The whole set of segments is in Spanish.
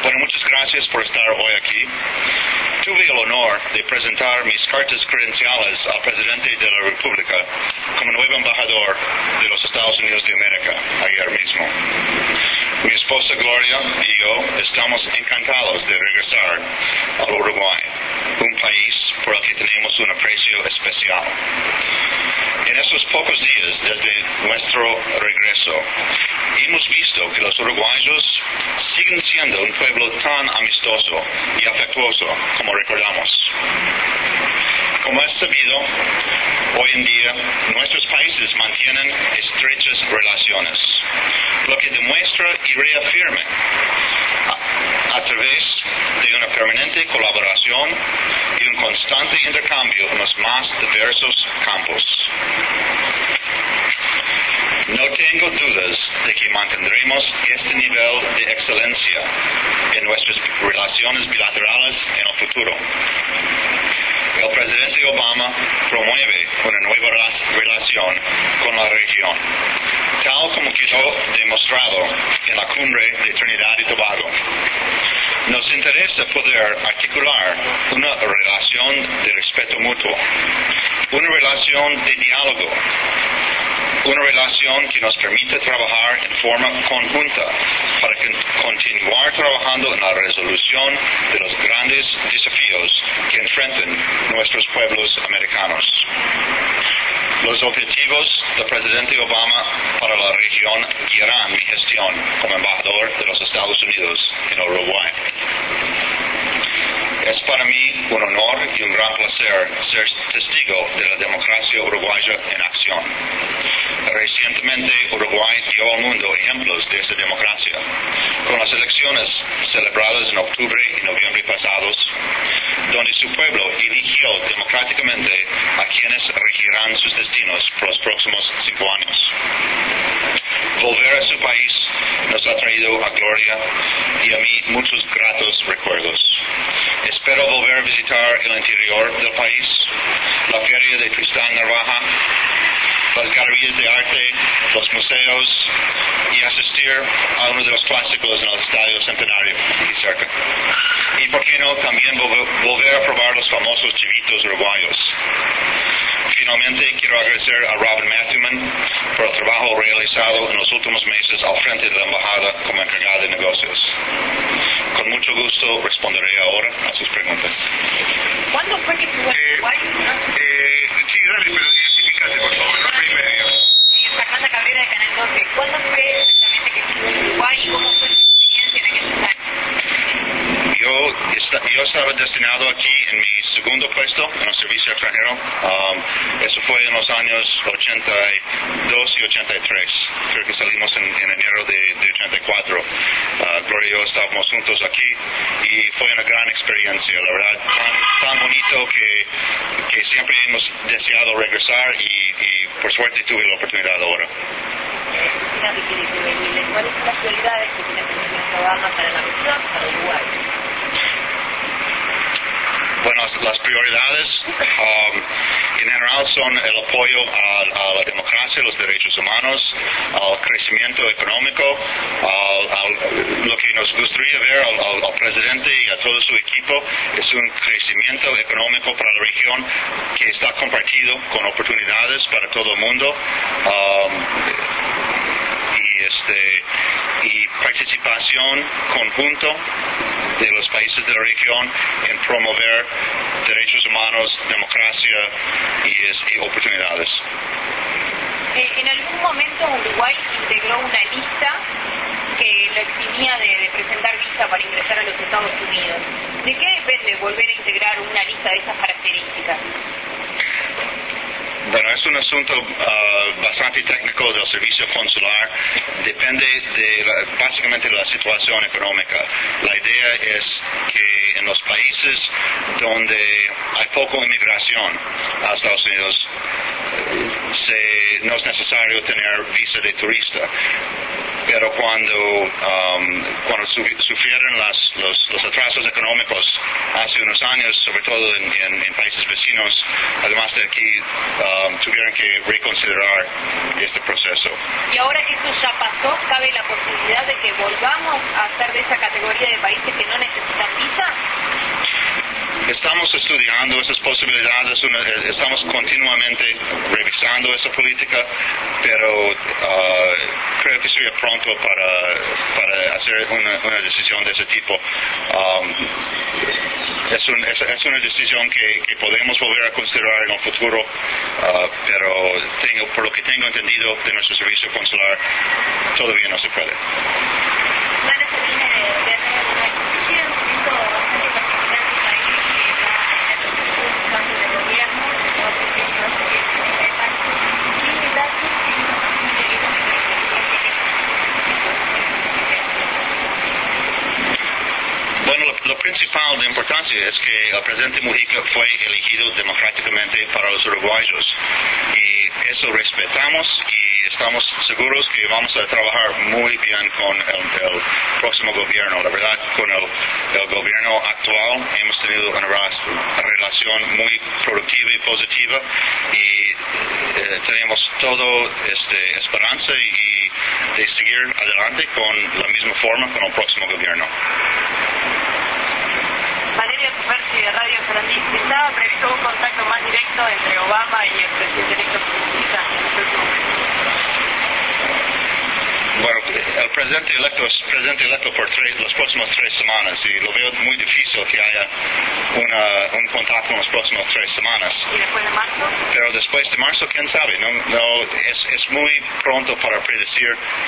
Bueno, muchas gracias por estar hoy aquí. Tuve el honor de presentar mis cartas credenciales al presidente de la República como nuevo embajador de los Estados Unidos de América ayer mismo. Mi esposa Gloria y yo estamos encantados de regresar al Uruguay, un país por el que tenemos un aprecio especial. En estos pocos días desde nuestro regreso, hemos visto que los uruguayos siguen siendo un pueblo tan amistoso y afectuoso como recordamos. Como es sabido, hoy en día nuestros países mantienen estrechas relaciones, lo que demuestra y reafirma a través de una permanente colaboración y un constante intercambio en los más diversos campos. No tengo dudas de que mantendremos este nivel de excelencia en nuestras relaciones bilaterales en el futuro. El presidente Obama promueve una nueva relación con la región, tal como quedó demostrado en la cumbre de Trinidad y Tobago. Nos interesa poder articular una relación de respeto mutuo, una relación de diálogo, una relación que nos permita trabajar en forma conjunta para continuar trabajando en la resolución de los grandes desafíos que enfrentan nuestros pueblos americanos. Los objetivos del presidente Obama para la región guiarán mi gestión como embajador de los Estados Unidos en Uruguay. Es para mí un honor y un gran placer ser testigo de la democracia uruguaya en acción. Recientemente, Uruguay dio al mundo ejemplos de esa democracia, con las elecciones celebradas en octubre y noviembre pasados, donde su pueblo eligió democráticamente a quienes regirán sus destinos por los próximos 5 años. Volver a su país nos ha traído a Gloria y a mí muchos gratos recuerdos. Espero volver a visitar el interior del país, la feria de Tristán Narvaja, las galerías de arte, los museos y asistir a uno de los clásicos en el Estadio Centenario aquí cerca. Y por qué no también volver a probar los famosos chivitos uruguayos. Finalmente, quiero agradecer a Robin Matthewman por el trabajo realizado en los últimos meses al frente de la embajada como encargada de negocios. Con mucho gusto responderé ahora a sus preguntas. ¿Cuándo fue que estuvo en Uruguay? Sí, dale, pero identifícate, por favor, nombre y medio. Fernanda Cabrera de Canal 12. ¿Cuándo fue exactamente que estuvo en Uruguay y cómo fue su experiencia en aquellos años? Yo estaba destinado aquí en mi segundo puesto en el servicio extranjero. Eso fue en los años 82 y 83. Creo que salimos en enero de 84. Gloria y yo estábamos juntos aquí y fue una gran experiencia, la verdad, tan bonito que siempre hemos deseado regresar y por suerte tuve la oportunidad ahora. ¿Cuáles son las prioridades que tiene el presidente Obama para la región, para Uruguay? Bueno, las prioridades en general son el apoyo a la democracia, los derechos humanos, al crecimiento económico, lo que nos gustaría ver al presidente y a todo su equipo es un crecimiento económico para la región que está compartido con oportunidades para todo el mundo. Y participación conjunto de los países de la región en promover derechos humanos, democracia y oportunidades. En algún momento Uruguay integró una lista que lo eximía de presentar visa para ingresar a los Estados Unidos. ¿De qué depende volver a integrar una lista de esas características? Bueno, es un asunto bastante técnico del servicio consular. Depende básicamente de la situación económica. La idea es que en los países donde hay poca inmigración a Estados Unidos, no es necesario tener visa de turista. Pero cuando sufrieron los atrasos económicos hace unos años, sobre todo en países vecinos, además de aquí, tuvieron que reconsiderar este proceso. Y ahora que eso ya pasó, ¿cabe la posibilidad de que volvamos a ser de esa categoría de países que estamos estudiando esas posibilidades, estamos continuamente revisando esa política, pero creo que sería pronto para hacer una decisión de ese tipo. Es una decisión que podemos volver a considerar en el futuro, pero por lo que tengo entendido de nuestro servicio consular, todavía no se puede. Van a salir de hacer una discusión, un momento bastante particular del país que va a tener un cambio de gobierno, va a ocurrir en marzo, ¿qué datos y información tenemos sobre el presidente? Bueno, lo principal de importancia es que el presidente Mujica fue elegido democráticamente para los uruguayos y eso respetamos y estamos seguros que vamos a trabajar muy bien con el próximo gobierno. La verdad, con el gobierno actual hemos tenido una relación muy productiva y positiva y tenemos todo esperanza y de seguir adelante con la misma forma con el próximo gobierno. Valeria Superchi de Radio Sarandí, ¿estaba previsto un contacto más directo entre Obama y el presidente electo Mujica en el próximo mes? Bueno, el presidente electo por las próximas 3 semanas y lo veo muy difícil que haya un contacto en las próximas 3 semanas. ¿Y después de marzo? Pero después de marzo, quién sabe. Es muy pronto para predecir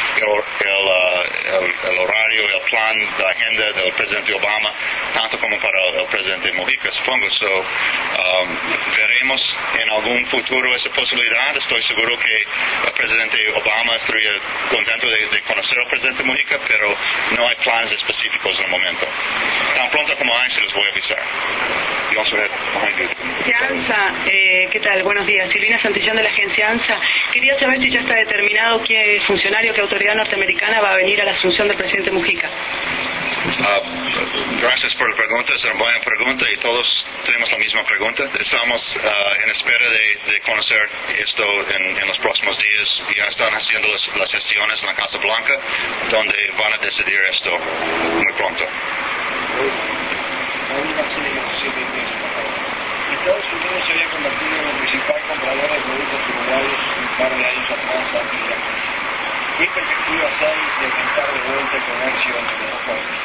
el horario, el plan, la agenda del presidente Obama, tanto como para el presidente Mujica, supongo. Veremos en algún futuro esa posibilidad. Estoy seguro que el presidente Obama estaría contento de conocer al presidente Mujica, pero no hay planes específicos en el momento. Tan pronto como hay, se los voy a avisar. Agencia ANSA, ¿qué tal? Buenos días. Silvina Santillán de la agencia ANSA. Quería saber si ya está determinado qué funcionario, qué autoridad norteamericana va a venir a la asunción del presidente Mujica. Gracias por la pregunta, es una buena pregunta y todos tenemos la misma pregunta. Estamos en espera de conocer esto en los próximos días. Ya están haciendo las gestiones en la Casa Blanca, donde van a decidir esto muy pronto. Estados Unidos se había convertido en el principal comprador de productos uruguayos un par de años atrás antes de la crisis. ¿Qué perspectivas hay de aumentar de vuelta el comercio entre los países?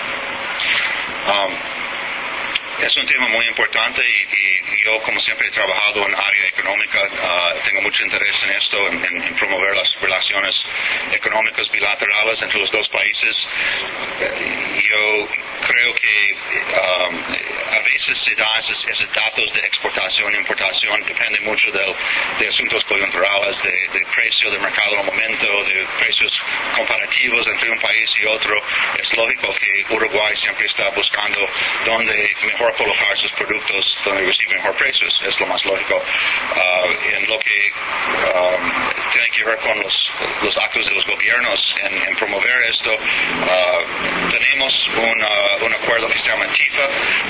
Es un tema muy importante y yo, como siempre, he trabajado en área económica. Tengo mucho interés en esto, en promover las relaciones económicas bilaterales entre los dos países. Yo creo que a veces se da esos datos de exportación e importación, depende mucho de asuntos coyunturales, de precio del mercado en el momento, de precios comparativos entre un país y otro. Es lógico que Uruguay siempre está buscando dónde mejor colocar sus productos, donde reciben mejor precios. Es lo más lógico. En lo que tiene que ver con los actos de los gobiernos en promover esto, tenemos un acuerdo que se llama TIFA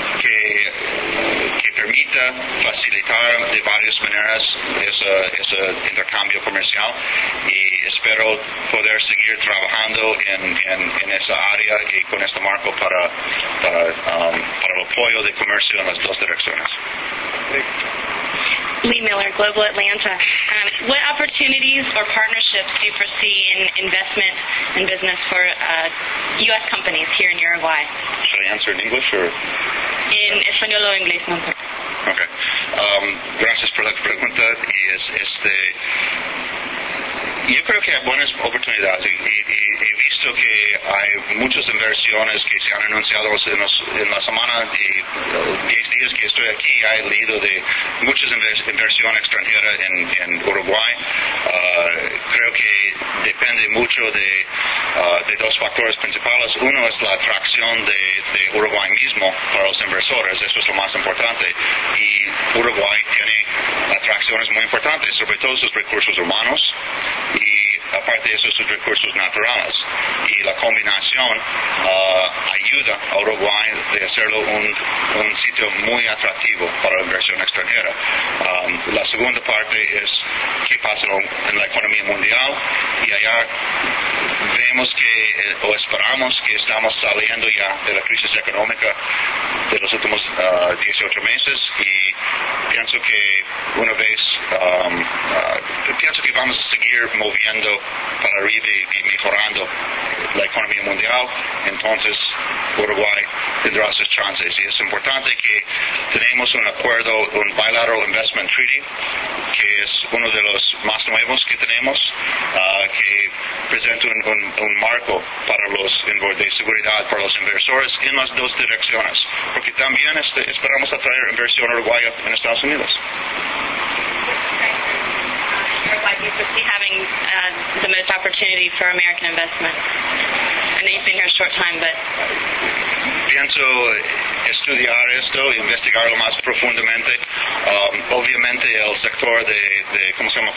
que permita facilitar de varias maneras ese intercambio comercial y espero poder seguir trabajando en esa área y con este marco para el apoyo de comercio en las dos direcciones. Lee Miller, Global Atlanta. What opportunities or partnerships do you foresee in investment and business for U.S. companies here in Uruguay? Should I answer in English or? En español o inglés, no importa. Okay. Gracias por la pregunta yo creo que hay buenas oportunidades y he visto que hay muchas inversiones que se han anunciado en la semana y 10 días que estoy aquí. He leído de muchas inversiones extranjeras en Uruguay. Creo que depende mucho de dos factores principales. Uno es la atracción de Uruguay mismo para los inversores. Eso es lo más importante. Y Uruguay tiene atracciones muy importantes, sobre todo sus recursos humanos y aparte de eso sus recursos naturales. Y la combinación ayuda a Uruguay de hacerlo un sitio muy atractivo para la inversión extranjera. La segunda parte es qué pasa en la economía mundial y allá Creemos que, o esperamos que estamos saliendo ya de la crisis económica de los últimos 18 meses y pienso que una vez, pienso que vamos a seguir moviendo para arriba y mejorando la economía mundial. Entonces Uruguay tendrá sus chances y es importante que tenemos un acuerdo, un Bilateral Investment Treaty, que es uno de los más nuevos que tenemos, que presenta un marco para de seguridad para los inversores en las dos direcciones, porque también esperamos atraer inversión uruguaya en Estados Unidos. Uruguay do you foresee having the most opportunity for American investment? I know you've been here a short time, but pienso estudiar esto, investigarlo más profundamente. Obviamente el sector de ¿cómo se llama?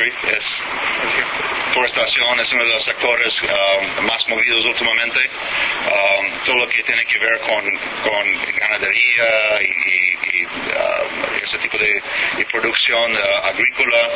Forestación es uno de los sectores más movidos últimamente. Todo lo que tiene que ver con ganadería y ese tipo de producción agrícola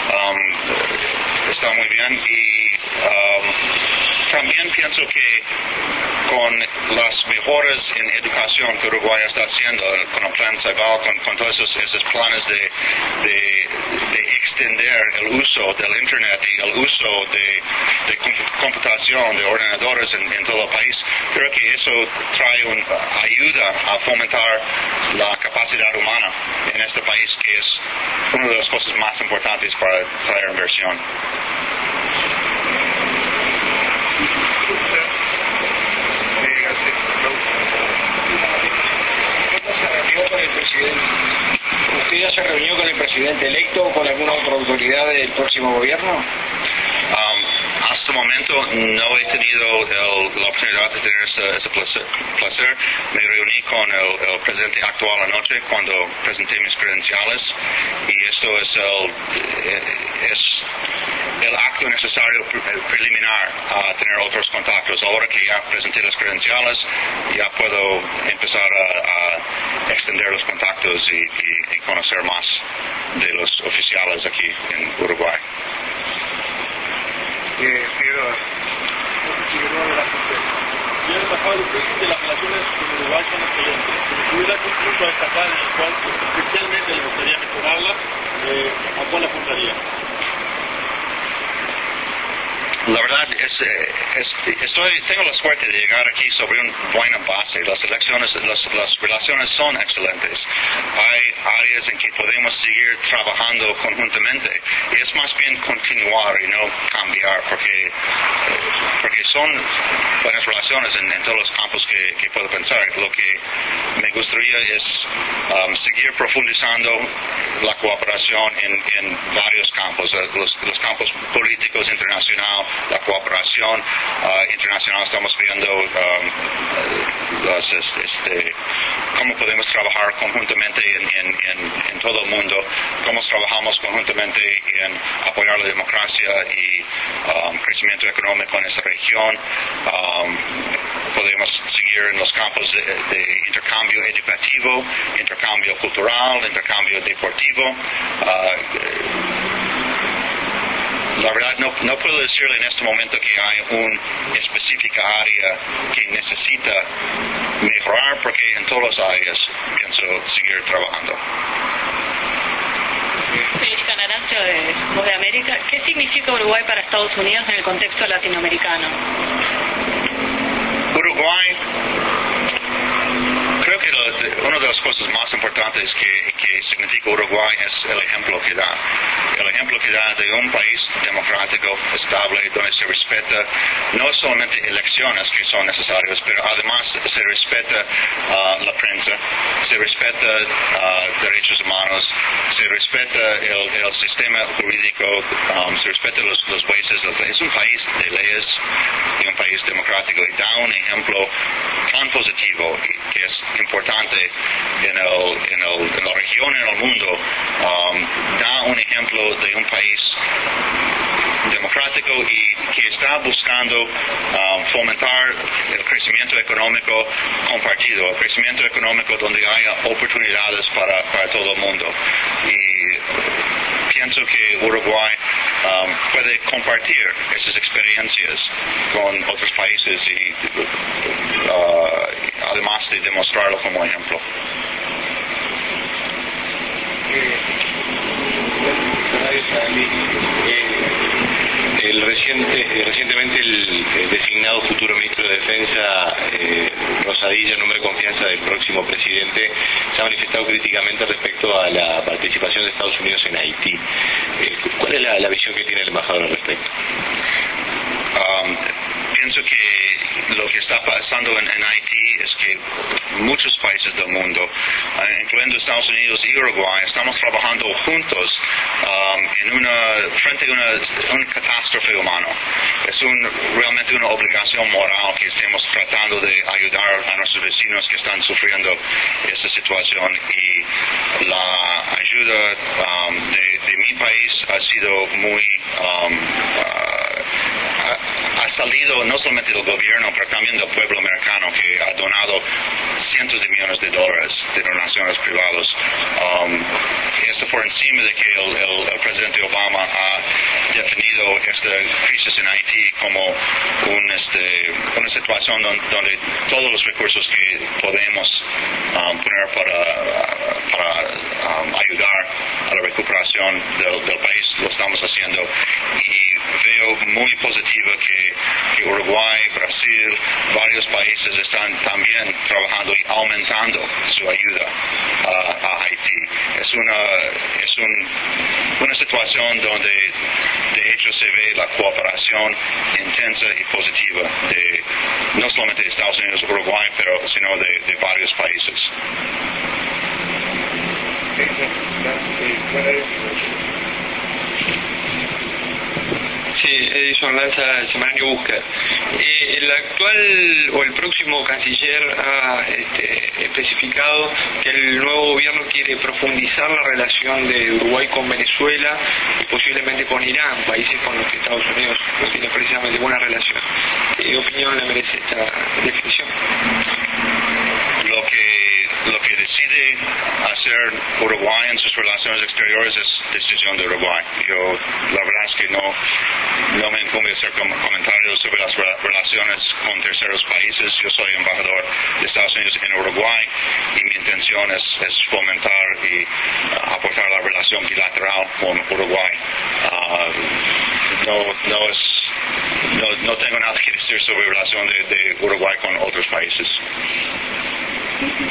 está muy bien y también pienso que con las mejoras en educación que Uruguay está haciendo, con el plan Ceibal, con todos esos planes de extender el uso del Internet y el uso de computación, de ordenadores en todo el país, creo que eso ayuda a fomentar la capacidad humana en este país, que es una de las cosas más importantes para traer inversión. ¿Usted ya se reunió con el presidente electo o con alguna otra autoridad del próximo gobierno? Hasta el momento no he tenido la oportunidad de tener ese placer. Me reuní con el presidente actual anoche cuando presenté mis credenciales y esto es el acto necesario preliminar a tener otros contactos. Ahora que ya presenté las credenciales, ya puedo empezar a extender los contactos y conocer más de los oficiales aquí en Uruguay. Señor embajador, usted dice que las relaciones con Uruguay son excelentes. Si hubiera algún punto a destacar en el cual especialmente le gustaría mejorarlas, ¿a cuál apuntaría? La verdad tengo la suerte de llegar aquí sobre una buena base. Las relaciones son excelentes. Hay áreas en que podemos seguir trabajando conjuntamente y es más bien continuar y no cambiar, porque son buenas relaciones en todos los campos que puedo pensar. Lo que me gustaría es seguir profundizando la cooperación en varios campos, los campos políticos, internacional, la cooperación internacional. Estamos viendo cómo podemos trabajar conjuntamente en todo el mundo, cómo trabajamos conjuntamente en apoyar la democracia y crecimiento económico en esa región. Podemos seguir en los campos de intercambio educativo, intercambio cultural, intercambio deportivo. La verdad no puedo decirle en este momento que hay una específica área que necesita mejorar, porque en todas las áreas pienso seguir trabajando. Federica Naranjo de Voz de América. ¿Qué significa Uruguay para Estados Unidos en el contexto latinoamericano? Uruguay, creo que una de las cosas más importantes que significa Uruguay es el ejemplo que da. El ejemplo que da de un país democrático, estable, donde se respeta no solamente elecciones que son necesarias, pero además se respeta la prensa, se respeta derechos humanos, se respeta el sistema jurídico, se respeta los jueces. Es un país de leyes y un país democrático, y da un ejemplo tan positivo que es importante en la región y en el mundo. Da un ejemplo de un país democrático y que está buscando fomentar el crecimiento económico compartido, el crecimiento económico donde haya oportunidades para todo el mundo. Y pienso que Uruguay puede compartir esas experiencias con otros países y además de demostrarlo como ejemplo. Recientemente el designado futuro ministro de Defensa, Rosadilla, nombre de confianza del próximo presidente, se ha manifestado críticamente respecto a la participación de Estados Unidos en Haití. ¿Cuál es la visión que tiene el embajador al respecto? Pienso que lo que está pasando en Haití es que muchos países del mundo, incluyendo Estados Unidos y Uruguay, estamos trabajando juntos frente a una catástrofe humana. Es realmente una obligación moral que estemos tratando de ayudar a nuestros vecinos que están sufriendo esta situación, y la ayuda de mi país ha sido muy ha salido no solamente del gobierno, pero también del pueblo americano, que ha donado cientos de millones de dólares de donaciones privadas. Esto por encima de que el presidente Obama ha definido esta crisis en Haití como una situación donde todos los recursos que podemos poner para ayudar a la recuperación del país lo estamos haciendo, y veo muy positiva que Uruguay, Brasil, varios países están también trabajando y aumentando su ayuda a Haití. Es una situación donde de hecho se ve la cooperación intensa y positiva de no solamente de Estados Unidos y Uruguay, pero sino de varios países. Sí, Edison Lanza, el semanario Búsqueda. El actual o el próximo canciller ha especificado que el nuevo gobierno quiere profundizar la relación de Uruguay con Venezuela y posiblemente con Irán, países con los que Estados Unidos no tiene precisamente buena relación. ¿Qué opinión le merece esta definición? Lo que decide hacer Uruguay en sus relaciones exteriores es decisión de Uruguay. Yo la verdad es que no me incumbe hacer comentarios sobre las relaciones con terceros países. Yo soy embajador de Estados Unidos en Uruguay y mi intención es fomentar y aportar la relación bilateral con Uruguay. No tengo nada que decir sobre la relación de Uruguay con otros países.